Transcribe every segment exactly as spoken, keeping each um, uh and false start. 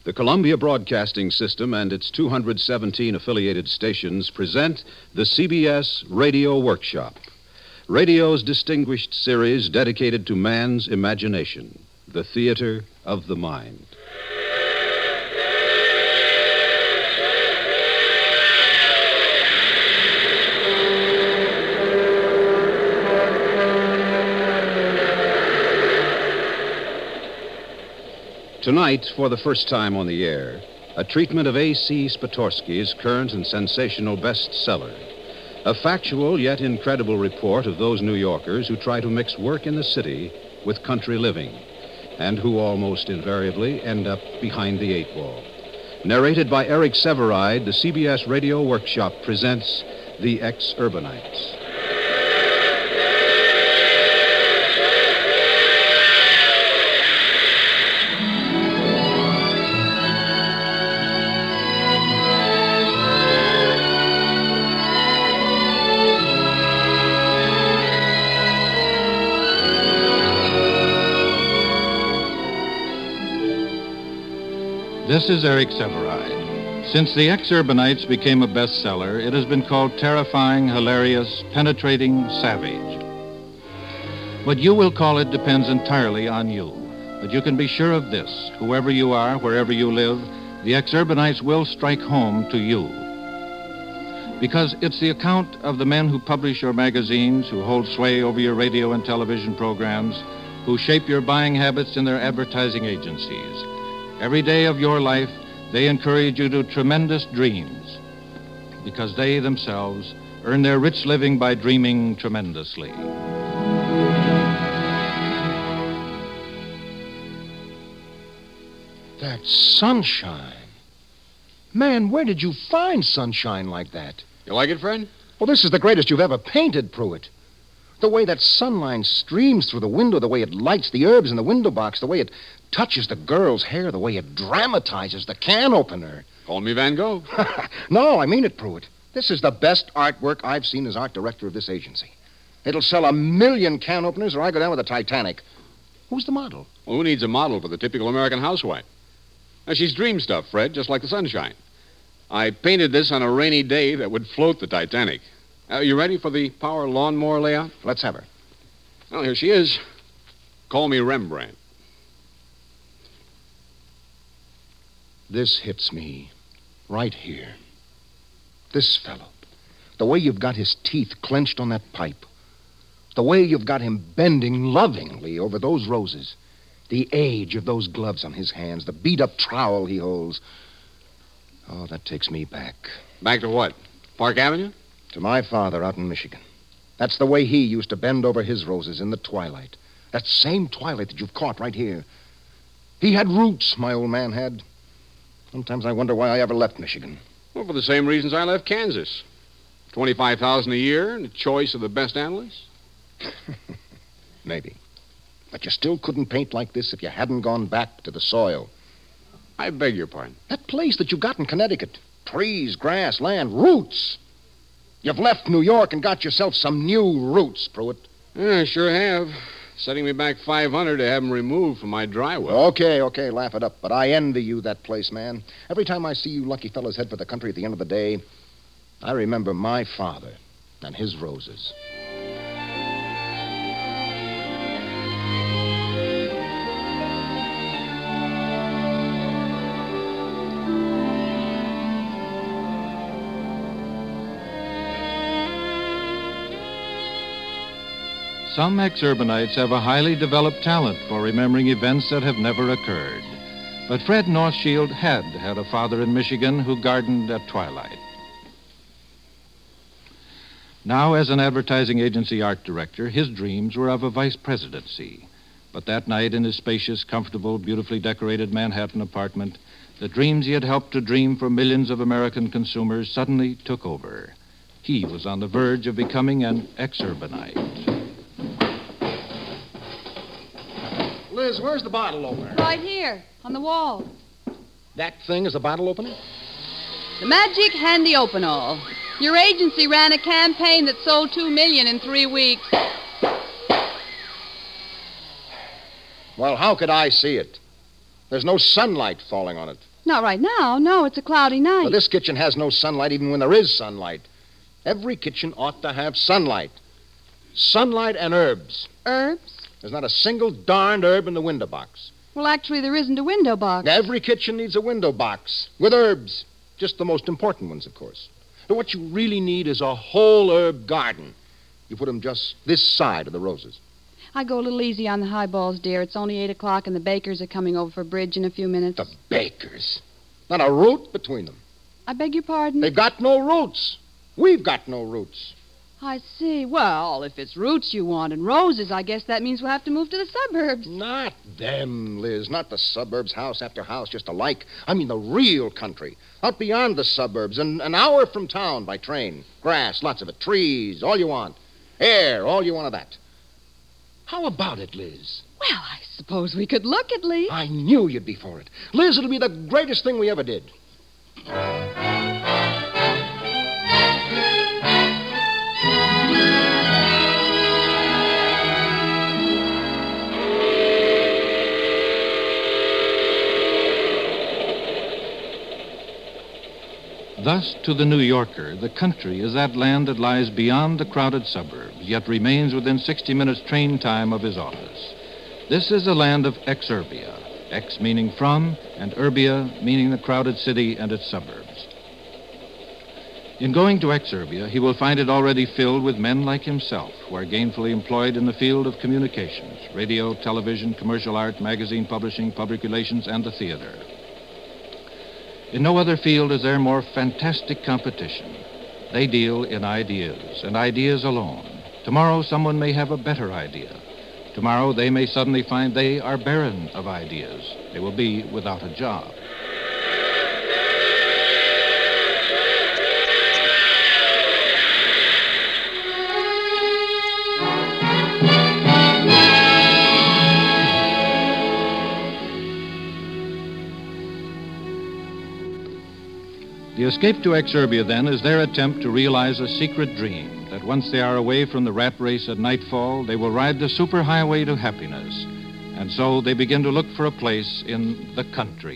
The Columbia Broadcasting System and its two hundred seventeen affiliated stations present the C B S Radio Workshop, radio's distinguished series dedicated to man's imagination, the theater of the mind. Tonight, for the first time on the air, a treatment of A C Spatorsky's current and sensational bestseller. A factual yet incredible report of those New Yorkers who try to mix work in the city with country living, and who almost invariably end up behind the eight ball. Narrated by Eric Severide, the C B S Radio Workshop presents The Ex-Urbanites. This is Eric Severide. Since The Ex-Urbanites became a bestseller, it has been called terrifying, hilarious, penetrating, savage. What you will call it depends entirely on you. But you can be sure of this: whoever you are, wherever you live, The Ex-Urbanites will strike home to you. Because it's the account of the men who publish your magazines, who hold sway over your radio and television programs, who shape your buying habits in their advertising agencies. Every day of your life, they encourage you to tremendous dreams, because they themselves earn their rich living by dreaming tremendously. That sunshine. Man, where did you find sunshine like that? You like it, Fred? Well, this is the greatest you've ever painted, Pruitt. The way that sunlight streams through the window, the way it lights the herbs in the window box, the way it touches the girl's hair, the way it dramatizes the can opener. Call me Van Gogh. No, I mean it, Pruitt. This is the best artwork I've seen as art director of this agency. It'll sell a million can openers or I go down with the Titanic. Who's the model? Well, who needs a model for the typical American housewife? Now, she's dream stuff, Fred, just like the sunshine. I painted this on a rainy day that would float the Titanic. Are you ready for the power lawnmower layout? Let's have her. Well, here she is. Call me Rembrandt. This hits me right here. This fellow. The way you've got his teeth clenched on that pipe. The way you've got him bending lovingly over those roses. The age of those gloves on his hands. The beat-up trowel he holds. Oh, that takes me back. Back to what? Park Avenue? To my father out in Michigan. That's the way he used to bend over his roses in the twilight. That same twilight that you've caught right here. He had roots, my old man had. Sometimes I wonder why I ever left Michigan. Well, for the same reasons I left Kansas. twenty-five thousand dollars a year and a choice of the best analysts? Maybe. But you still couldn't paint like this if you hadn't gone back to the soil. I beg your pardon. That place that you got in Connecticut. Trees, grass, land, roots. You've left New York and got yourself some new roots, Pruitt. Yeah, I sure have. Setting me back five hundred to have them removed from my dry well. Okay, okay, laugh it up. But I envy you that place, man. Every time I see you lucky fellas head for the country at the end of the day, I remember my father and his roses. Some ex-urbanites have a highly developed talent for remembering events that have never occurred. But Fred Northshield had had a father in Michigan who gardened at twilight. Now, as an advertising agency art director, his dreams were of a vice presidency. But that night in his spacious, comfortable, beautifully decorated Manhattan apartment, the dreams he had helped to dream for millions of American consumers suddenly took over. He was on the verge of becoming an ex-urbanite. Liz, where's the bottle opener? Right here, on the wall. That thing is a bottle opener? The Magic Handy Open-All. Your agency ran a campaign that sold two million in three weeks. Well, how could I see it? There's no sunlight falling on it. Not right now. No, it's a cloudy night. Well, this kitchen has no sunlight even when there is sunlight. Every kitchen ought to have sunlight. Sunlight and herbs. Herbs? There's not a single darned herb in the window box. Well, actually, there isn't a window box. Every kitchen needs a window box with herbs. Just the most important ones, of course. But what you really need is a whole herb garden. You put them just this side of the roses. I go a little easy on the highballs, dear. It's only eight o'clock, and the bakers are coming over for bridge in a few minutes. The bakers. Not a root between them. I beg your pardon? They've got no roots. We've got no roots. I see. Well, if it's roots you want and roses, I guess that means we'll have to move to the suburbs. Not them, Liz. Not the suburbs, house after house, just alike. I mean the real country. Out beyond the suburbs, and an hour from town by train. Grass, lots of it. Trees, all you want. Air, all you want of that. How about it, Liz? Well, I suppose we could look at least. I knew you'd be for it. Liz, it'll be the greatest thing we ever did. Thus, to the New Yorker, the country is that land that lies beyond the crowded suburbs, yet remains within sixty minutes train time of his office. This is a land of exurbia, ex meaning from, and urbia meaning the crowded city and its suburbs. In going to exurbia, he will find it already filled with men like himself, who are gainfully employed in the field of communications, radio, television, commercial art, magazine publishing, public relations, and the theater. In no other field is there more fantastic competition. They deal in ideas, and ideas alone. Tomorrow, someone may have a better idea. Tomorrow, they may suddenly find they are barren of ideas. They will be without a job. The escape to exurbia, then, is their attempt to realize a secret dream, that once they are away from the rat race at nightfall, they will ride the superhighway to happiness. And so they begin to look for a place in the country.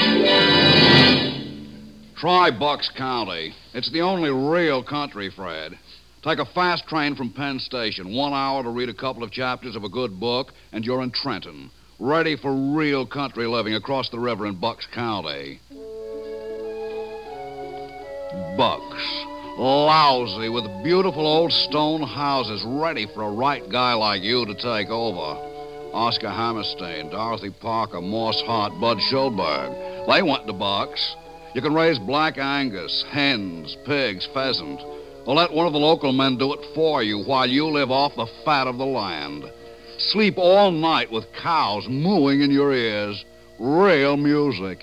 Try Bucks County. It's the only real country, Fred. Take a fast train from Penn Station, one hour to read a couple of chapters of a good book, and you're in Trenton, ready for real country living across the river in Bucks County. Bucks. Lousy, with beautiful old stone houses ready for a right guy like you to take over. Oscar Hammerstein, Dorothy Parker, Morse Hart, Bud Schulberg. They went to Bucks. You can raise black Angus, hens, pigs, pheasant. Or let one of the local men do it for you while you live off the fat of the land. Sleep all night with cows mooing in your ears. Real music.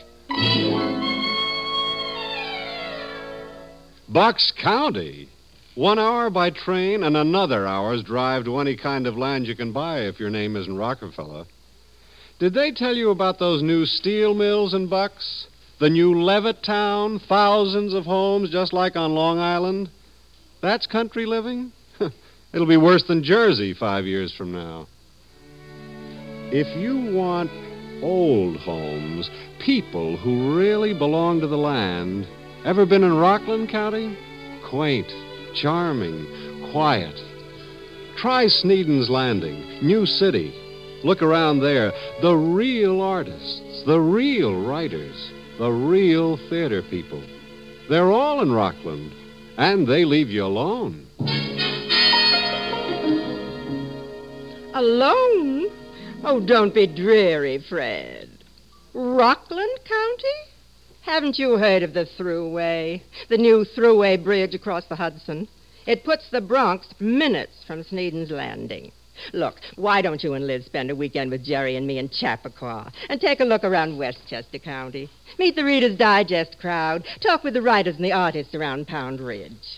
Bucks County. One hour by train and another hour's drive to any kind of land you can buy if your name isn't Rockefeller. Did they tell you about those new steel mills in Bucks? The new Levitt town, thousands of homes just like on Long Island? That's country living? It'll be worse than Jersey five years from now. If you want old homes, people who really belong to the land, ever been in Rockland County? Quaint, charming, quiet. Try Sneeden's Landing, New City. Look around there. The real artists, the real writers, the real theater people. They're all in Rockland, and they leave you alone. Alone? Oh, don't be dreary, Fred. Rockland County? Haven't you heard of the Thruway? The new Thruway Bridge across the Hudson? It puts the Bronx minutes from Sneeden's Landing. Look, why don't you and Liz spend a weekend with Jerry and me in Chappaqua and take a look around Westchester County? Meet the Reader's Digest crowd. Talk with the writers and the artists around Pound Ridge.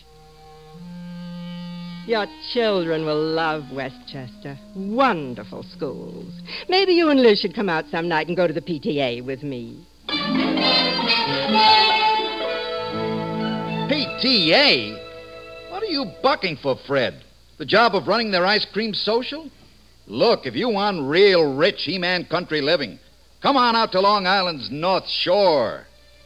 Your children will love Westchester. Wonderful schools. Maybe you and Liz should come out some night and go to the P T A with me. P T A? What are you bucking for, Fred? The job of running their ice cream social? Look, if you want real rich He-Man country living, Come on out to Long Island's North Shore.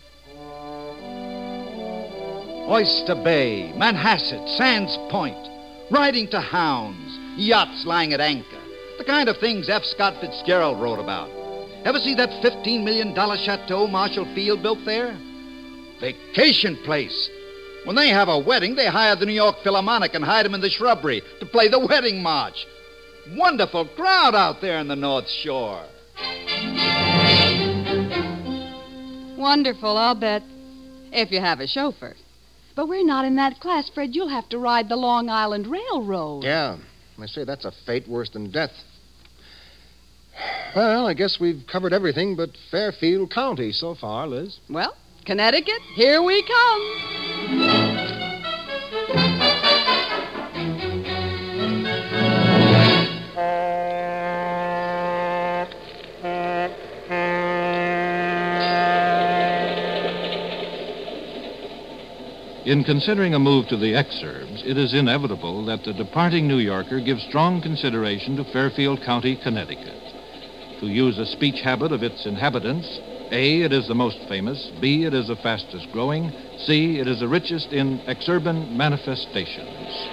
Oyster Bay, Manhasset, Sands Point, riding to hounds, yachts lying at anchor. The kind of things F. Scott Fitzgerald wrote about. Ever see that fifteen million dollars chateau Marshall Field built there? Vacation place. When they have a wedding, they hire the New York Philharmonic and hide them in the shrubbery to play the wedding march. Wonderful crowd out there in the North Shore. Wonderful, I'll bet. If you have a chauffeur. But we're not in that class, Fred. You'll have to ride the Long Island Railroad. Yeah, I say that's a fate worse than death. Well, I guess we've covered everything but Fairfield County so far, Liz. Well, Connecticut, here we come. In considering a move to the exurbs, it is inevitable that the departing New Yorker gives strong consideration to Fairfield County, Connecticut. To use a speech habit of its inhabitants, A, it is the most famous, B, it is the fastest growing, C, it is the richest in exurban manifestations.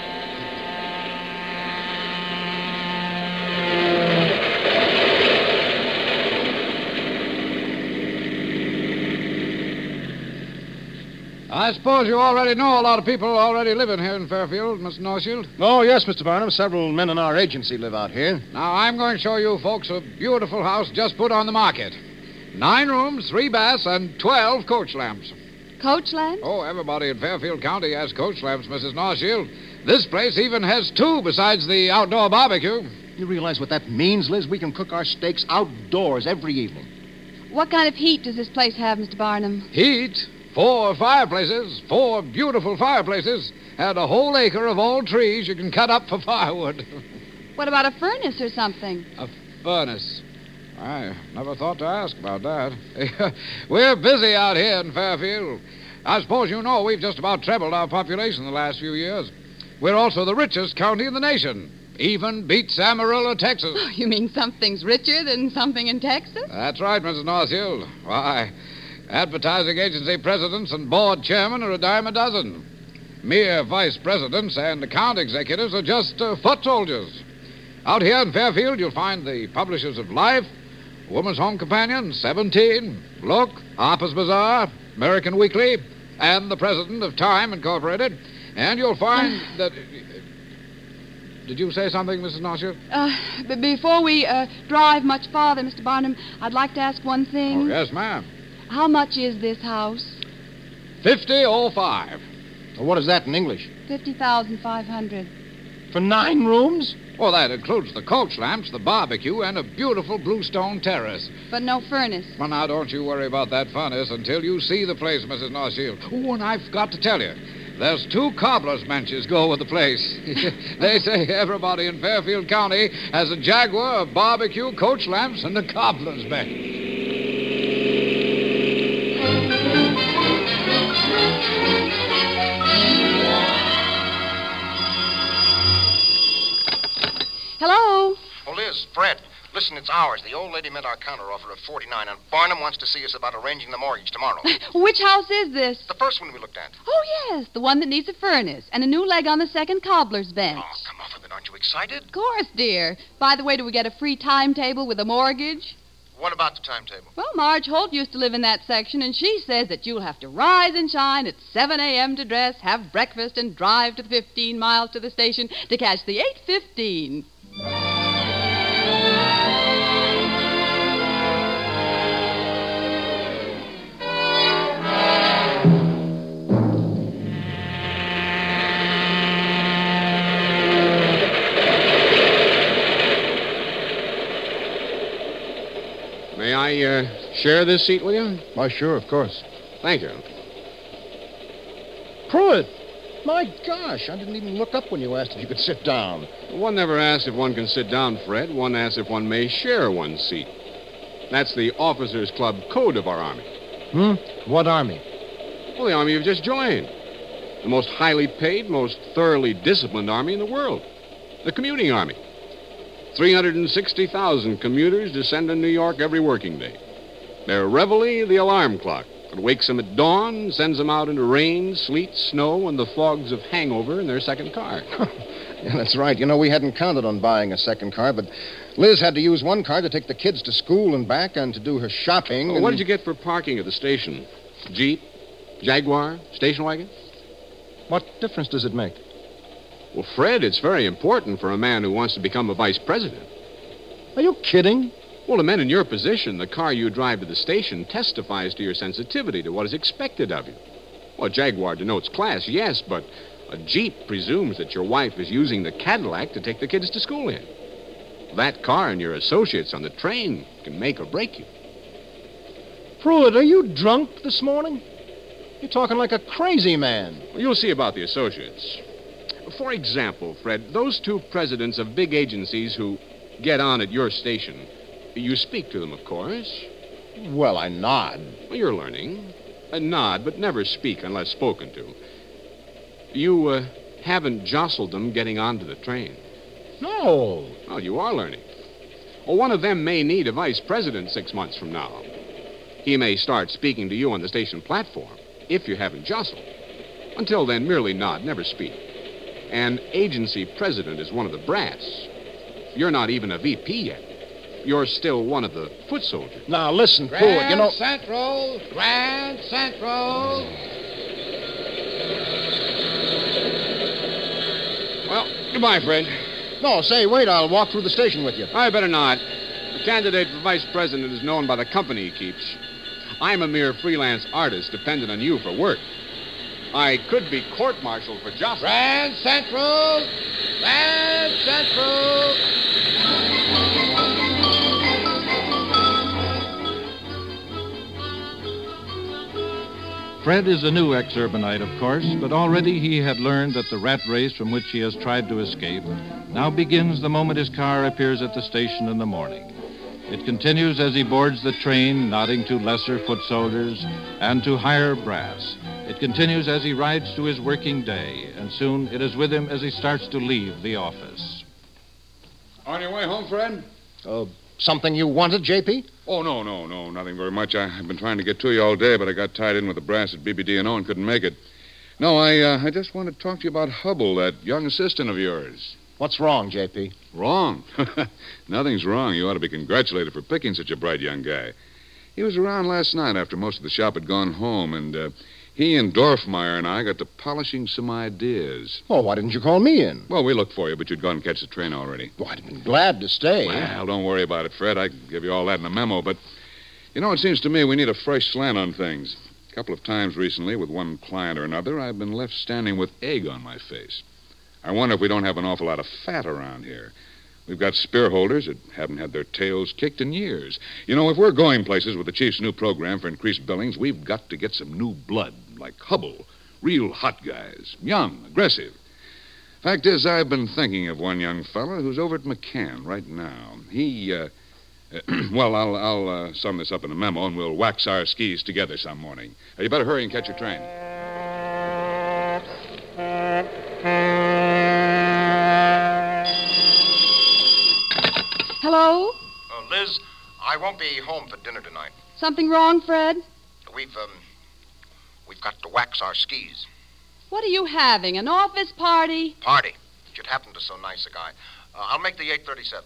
I suppose you already know a lot of people already living here in Fairfield, Mister Northshield. Oh, yes, Mister Barnum. Several men in our agency live out here. Now, I'm going to show you folks a beautiful house just put on the market. Nine rooms, three baths, and twelve coach lamps. Coach lamps? Oh, everybody in Fairfield County has coach lamps, Missus Northshield. This place even has two besides the outdoor barbecue. You realize what that means, Liz? We can cook our steaks outdoors every evening. What kind of heat does this place have, Mister Barnum? Heat? Four fireplaces, four beautiful fireplaces, and a whole acre of old trees you can cut up for firewood. What about a furnace or something? A furnace? I never thought to ask about that. We're busy out here in Fairfield. I suppose you know we've just about trebled our population in the last few years. We're also the richest county in the nation. Even beats Amarillo, Texas. Oh, you mean something's richer than something in Texas? That's right, Missus Northfield. Why, advertising agency presidents and board chairmen are a dime a dozen. Mere vice presidents and account executives are just uh, foot soldiers. Out here in Fairfield, you'll find the publishers of Life, Woman's Home Companion, Seventeen, Look, Harper's Bazaar, American Weekly, and the president of Time Incorporated. And you'll find that... Did you say something, Missus Northfield? Uh, b- before we uh, drive much farther, Mister Barnum, I'd like to ask one thing. Oh, yes, ma'am. How much is this house? Fifty oh five. Well, what is that in English? Fifty thousand five hundred. For nine rooms? Well, that includes the coach lamps, the barbecue, and a beautiful bluestone terrace. But no furnace. Well, now, don't you worry about that furnace until you see the place, Missus Northfield. Oh, and I forgot to tell you. There's two cobbler's benches go with the place. They say everybody in Fairfield County has a Jaguar, a barbecue, coach lamps, and a cobbler's bench. Hello? Oh, Liz, Fred, listen, it's ours. The old lady met our counter offer of forty-nine, and Barnum wants to see us about arranging the mortgage tomorrow. Which house is this? The first one we looked at. Oh, yes, the one that needs a furnace and a new leg on the second cobbler's bench. Oh, come off of it. Aren't you excited? Of course, dear. By the way, do we get a free timetable with a mortgage? What about the timetable? Well, Marge Holt used to live in that section, and she says that you'll have to rise and shine at seven a.m. to dress, have breakfast, and drive to the fifteen miles to the station to catch the eight fifteen. May I uh, share this seat with you? Why, sure, of course. Thank you. Pruitt! My gosh, I didn't even look up when you asked if you could sit down. One never asks if one can sit down, Fred. One asks if one may share one's seat. That's the Officers Club code of our Army. Hmm? What Army? Well, the Army you've just joined. The most highly paid, most thoroughly disciplined Army in the world. The commuting Army. three hundred sixty thousand commuters descend on New York every working day. Their reveille, the alarm clock. It wakes them at dawn, sends them out into rain, sleet, snow, and the fogs of hangover in their second car. Yeah, that's right. You know, we hadn't counted on buying a second car, but Liz had to use one car to take the kids to school and back and to do her shopping. Oh, and... What did you get for parking at the station? Jeep? Jaguar? Station wagon? What difference does it make? Well, Fred, it's very important for a man who wants to become a vice president. Are you kidding? Well, to men in your position, the car you drive to the station testifies to your sensitivity to what is expected of you. Well, a Jaguar denotes class, yes, but a Jeep presumes that your wife is using the Cadillac to take the kids to school in. That car and your associates on the train can make or break you. Pruitt, are you drunk this morning? You're talking like a crazy man. Well, you'll see about the associates. For example, Fred, those two presidents of big agencies who get on at your station, you speak to them, of course. Well, I nod. Well, you're learning. A nod, but never speak unless spoken to. You uh, haven't jostled them getting onto the train. No. Well, you are learning. Well, one of them may need a vice president six months from now. He may start speaking to you on the station platform, if you haven't jostled. Until then, merely nod, never speak. An agency president is one of the brass. You're not even a V P yet. You're still one of the foot soldiers. Now, listen, Pruitt, you know... Central! Grand Central! Well, goodbye, Fred. No, say, wait, I'll walk through the station with you. I better not. The candidate for vice president is known by the company he keeps. I'm a mere freelance artist dependent on you for work. I could be court-martialed for justice. Grand Central! Grand Central! Fred is a new ex-urbanite, of course, but already he had learned that the rat race from which he has tried to escape now begins the moment his car appears at the station in the morning. It continues as he boards the train, nodding to lesser foot soldiers and to higher brass. It continues as he rides to his working day, and soon it is with him as he starts to leave the office. On your way home, Fred? Uh, something you wanted, J P? Oh, no, no, no, nothing very much. I, I've been trying to get to you all day, but I got tied in with the brass at B B D and O and couldn't make it. No, I uh, I just wanted to talk to you about Hubble, that young assistant of yours. What's wrong, J P? Wrong? Nothing's wrong. You ought to be congratulated for picking such a bright young guy. He was around last night after most of the shop had gone home, and uh, he and Dorfmeyer and I got to polishing some ideas. Well, why didn't you call me in? Well, we looked for you, but you'd gone and catch the train already. Well, I'd been glad to stay. Well, don't worry about it, Fred. I can give you all that in a memo, but, you know, it seems to me we need a fresh slant on things. A couple of times recently, with one client or another, I've been left standing with egg on my face. I wonder if we don't have an awful lot of fat around here. We've got spear holders that haven't had their tails kicked in years. You know, if we're going places with the chief's new program for increased billings, we've got to get some new blood, like Hubble. Real hot guys. Young, aggressive. Fact is, I've been thinking of one young fellow who's over at McCann right now. He, uh... well, I'll, I'll uh, sum this up in a memo, and we'll wax our skis together some morning. Uh, you better hurry and catch your train. Hello? Uh, Liz, I won't be home for dinner tonight. Something wrong, Fred? We've, um, we've got to wax our skis. What are you having, an office party? Party. Should happen to so nice a guy. Uh, I'll make the eight thirty-seven.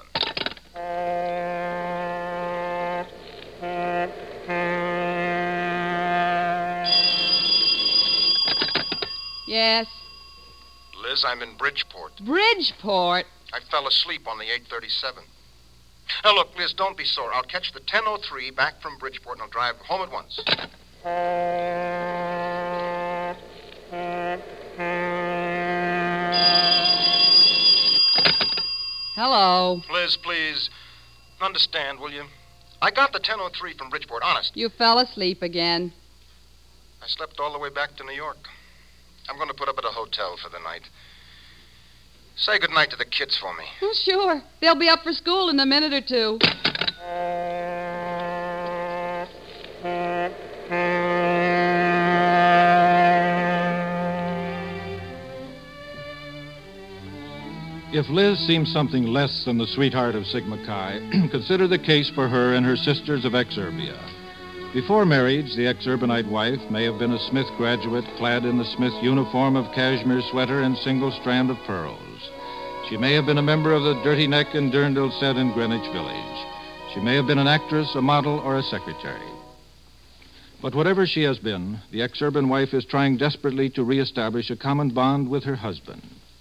Yes. Liz, I'm in Bridgeport. Bridgeport? I fell asleep on the eight thirty-seven. Now, look, Liz, don't be sore. I'll catch the ten oh three back from Bridgeport, and I'll drive home at once. Hello. Liz, please, understand, will you? I got the ten oh three from Bridgeport, honest. You fell asleep again. I slept all the way back to New York. I'm going to put up at a hotel for the night. Say goodnight to the kids for me. Oh, sure. They'll be up for school in a minute or two. If Liz seems something less than the sweetheart of Sigma Chi, consider the case for her and her sisters of Exurbia. Before marriage, the exurbanite wife may have been a Smith graduate clad in the Smith uniform of cashmere sweater and single strand of pearls. She may have been a member of the Dirty Neck and Durndal set in Greenwich Village. She may have been an actress, a model, or a secretary. But whatever she has been, the exurban wife is trying desperately to reestablish a common bond with her husband.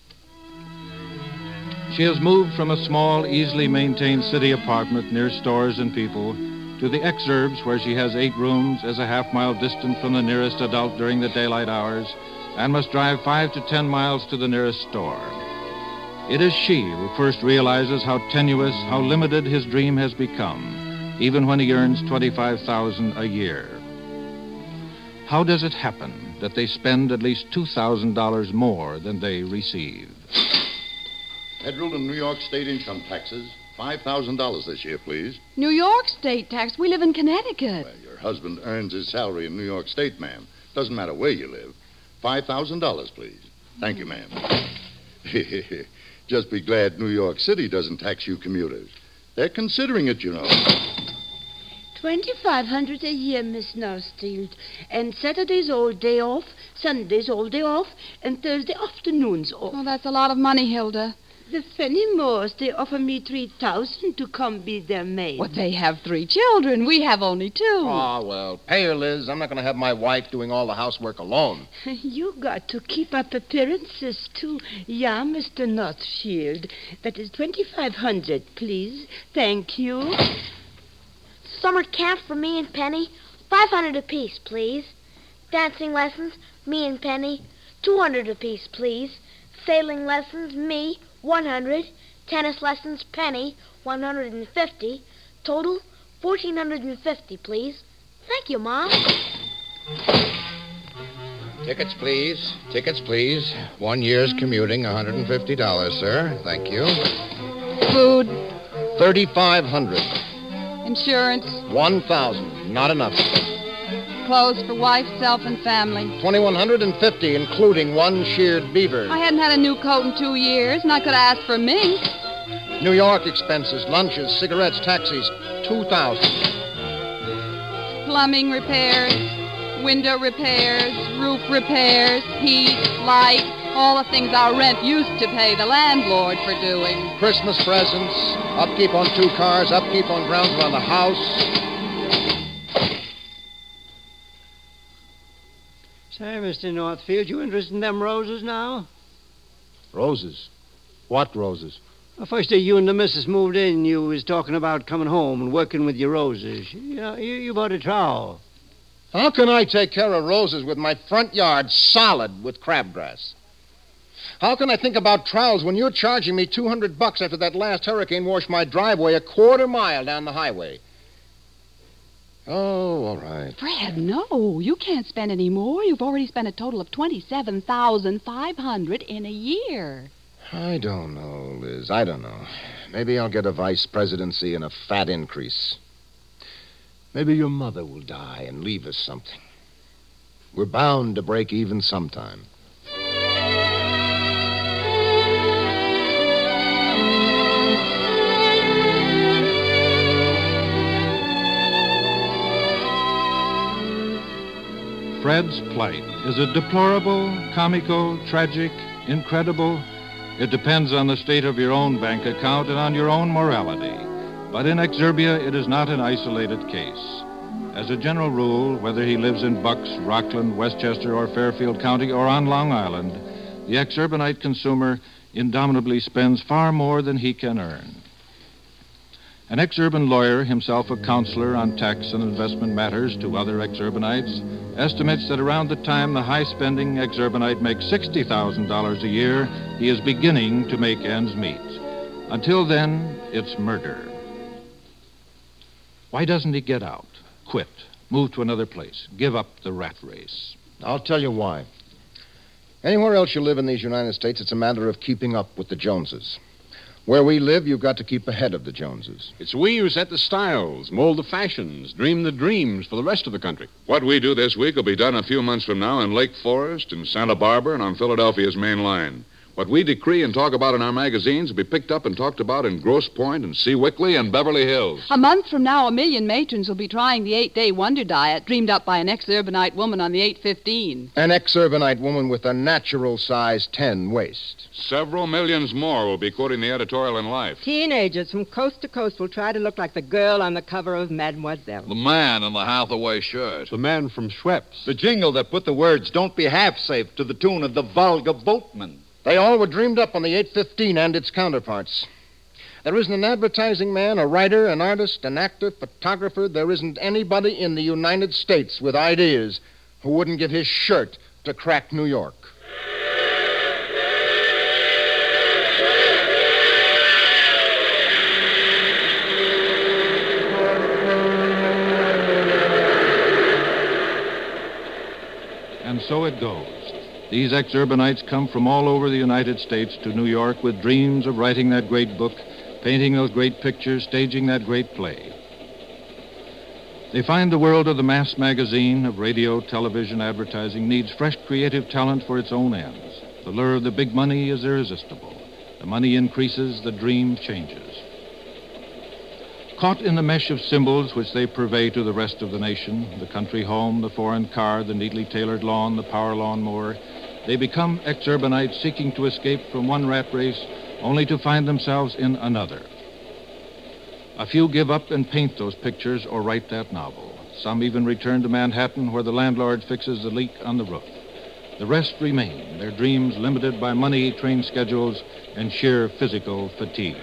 She has moved from a small, easily maintained city apartment near stores and people to the exurbs, where she has eight rooms, is a half mile distant from the nearest adult during the daylight hours, and must drive five to ten miles to the nearest store. It is she who first realizes how tenuous, how limited his dream has become, even when he earns twenty-five thousand dollars a year. How does it happen that they spend at least two thousand dollars more than they receive? Federal and New York state income taxes, five thousand dollars this year, please. New York state tax? We live in Connecticut. Well, your husband earns his salary in New York state, ma'am. Doesn't matter where you live. five thousand dollars, please. Thank you, ma'am. Just be glad New York City doesn't tax you commuters. They're considering it, you know. Twenty-five hundred a year, Miss Northfield. And Saturday's all day off, Sunday's all day off, and Thursday afternoons off. Oh, that's a lot of money, Hilda. The Fenimores, they offer me three thousand to come be their maid. Well, they have three children. We have only two. Oh, well, pay her, Liz. I'm not going to have my wife doing all the housework alone. You got to keep up appearances, too. Yeah, Mister Northfield. That is twenty-five hundred, please. Thank you. Summer camp for me and Penny, five hundred apiece, please. Dancing lessons, me and Penny, two hundred apiece, please. Sailing lessons, me, one hundred. Tennis lessons, Penny, one hundred fifty. Total, fourteen hundred fifty, please. Thank you, Mom. Tickets, please. Tickets, please. One year's commuting, one hundred fifty dollars, sir. Thank you. Food. thirty-five hundred dollars. Insurance. one thousand dollars. Not enough. Clothes for wife, self, and family. twenty-one hundred fifty dollars, including one sheared beaver. I hadn't had a new coat in two years, and I could ask for mink. New York expenses, lunches, cigarettes, taxis, two thousand dollars. Plumbing repairs, window repairs, roof repairs, heat, light, all the things our rent used to pay the landlord for doing. Christmas presents, upkeep on two cars, upkeep on grounds around the house. Say, Mister Northfield, you interested in them roses now? Roses? What roses? The first day you and the missus moved in, you was talking about coming home and working with your roses. You know, you, you bought a trowel. How can I take care of roses with my front yard solid with crabgrass? How can I think about trowels when you're charging me two hundred bucks after that last hurricane washed my driveway a quarter mile down the highway? Oh, all right. Fred, no. You can't spend any more. You've already spent a total of twenty-seven thousand five hundred dollars in a year. I don't know, Liz. I don't know. Maybe I'll get a vice presidency and a fat increase. Maybe your mother will die and leave us something. We're bound to break even sometime. Fred's plight. Is it deplorable, comical, tragic, incredible? It depends on the state of your own bank account and on your own morality. But in Exurbia, it is not an isolated case. As a general rule, whether he lives in Bucks, Rockland, Westchester, or Fairfield County, or on Long Island, the exurbanite consumer indomitably spends far more than he can earn. An exurban lawyer, himself a counselor on tax and investment matters to other exurbanites, estimates that around the time the high-spending exurbanite makes sixty thousand dollars a year, he is beginning to make ends meet. Until then, it's murder. Why doesn't he get out, quit, move to another place, give up the rat race? I'll tell you why. Anywhere else you live in these United States, it's a matter of keeping up with the Joneses. Where we live, you've got to keep ahead of the Joneses. It's we who set the styles, mold the fashions, dream the dreams for the rest of the country. What we do this week will be done a few months from now in Lake Forest, in Santa Barbara, and on Philadelphia's main line. What we decree and talk about in our magazines will be picked up and talked about in Grosse Pointe and Sea Wickley and Beverly Hills. A month from now, a million matrons will be trying the eight-day wonder diet dreamed up by an ex-urbanite woman on the eight fifteen. An ex-urbanite woman with a natural size ten waist. Several millions more will be quoting the editorial in Life. Teenagers from coast to coast will try to look like the girl on the cover of Mademoiselle. The man in the Hathaway shirt. The man from Schweppes. The jingle that put the words, "Don't be half safe," to the tune of the Volga Boatman. They all were dreamed up on the eight fifteen and its counterparts. There isn't an advertising man, a writer, an artist, an actor, photographer. There isn't anybody in the United States with ideas who wouldn't give his shirt to crack New York. And so it goes. These ex-urbanites come from all over the United States to New York with dreams of writing that great book, painting those great pictures, staging that great play. They find the world of the mass magazine, of radio, television, advertising, needs fresh creative talent for its own ends. The lure of the big money is irresistible. The money increases, the dream changes. Caught in the mesh of symbols which they purvey to the rest of the nation, the country home, the foreign car, the neatly tailored lawn, the power lawn mower, they become ex-urbanites seeking to escape from one rat race only to find themselves in another. A few give up and paint those pictures or write that novel. Some even return to Manhattan where the landlord fixes the leak on the roof. The rest remain, their dreams limited by money, train schedules, and sheer physical fatigue.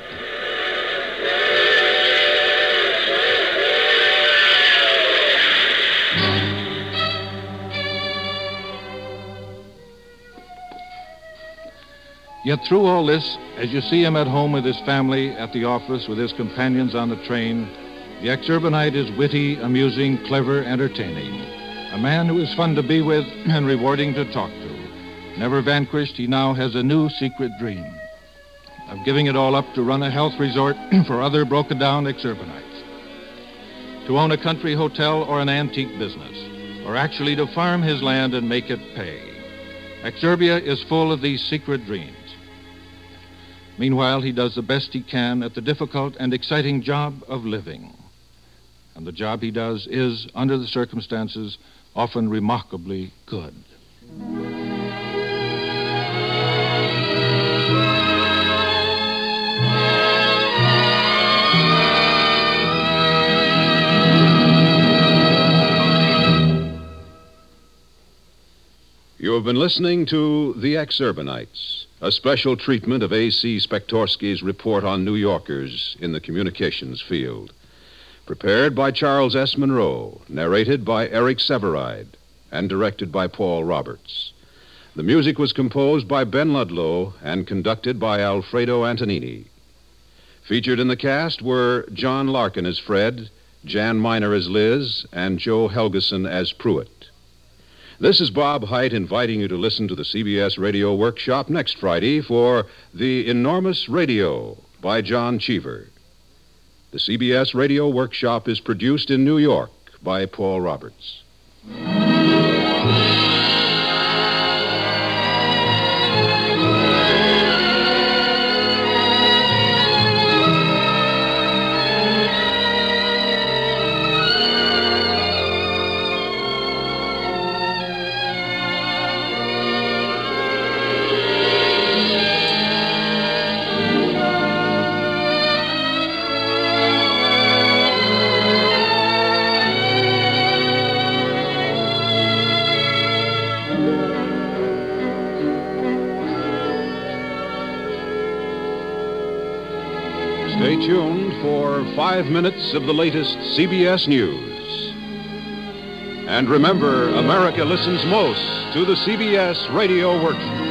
Yet through all this, as you see him at home with his family, at the office, with his companions on the train, the ex-urbanite is witty, amusing, clever, entertaining. A man who is fun to be with and rewarding to talk to. Never vanquished, he now has a new secret dream of giving it all up to run a health resort for other broken-down ex-urbanites. To own a country hotel or an antique business, or actually to farm his land and make it pay. Exurbia is full of these secret dreams. Meanwhile, he does the best he can at the difficult and exciting job of living. And the job he does is, under the circumstances, often remarkably good. You have been listening to The Ex-Urbanites, a special treatment of A C Spektorsky's report on New Yorkers in the communications field. Prepared by Charles S. Monroe, narrated by Eric Severide, and directed by Paul Roberts. The music was composed by Ben Ludlow and conducted by Alfredo Antonini. Featured in the cast were John Larkin as Fred, Jan Miner as Liz, and Joe Helgeson as Pruitt. This is Bob Hite inviting you to listen to the C B S Radio Workshop next Friday for The Enormous Radio by John Cheever. The C B S Radio Workshop is produced in New York by Paul Roberts. Stay tuned for five minutes of the latest C B S News. And remember, America listens most to the C B S Radio Workshop.